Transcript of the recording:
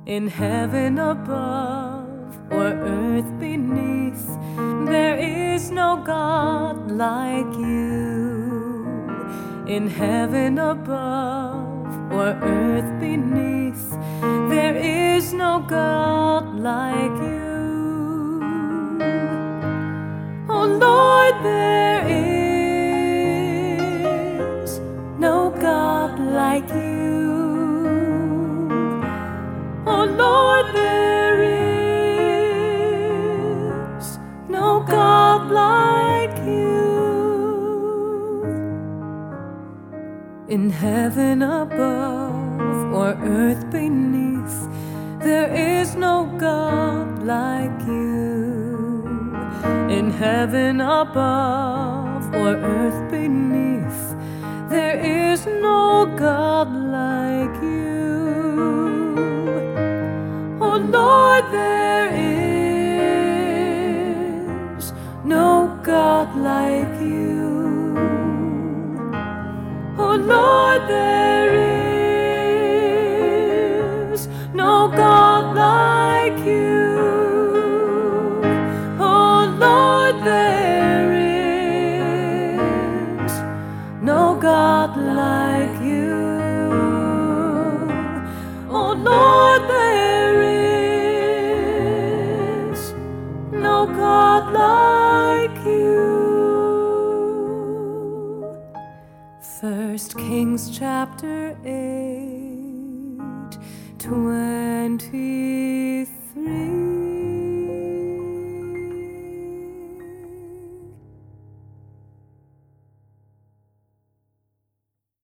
In heaven above or earth beneath, there is no God like you. In heaven above or earth beneath, there is no God like you. Oh Lord, there is no God like you. Oh Lord, there is no God like you. In heaven above or earth beneath, there is no God like you. In heaven above or earth beneath, there is no God like you. Oh Lord, there is no God like you. Oh Lord, there is no God like you. Oh Lord, there is no God like you. Oh Lord, there is no God like you. 1 Kings chapter 8, 23.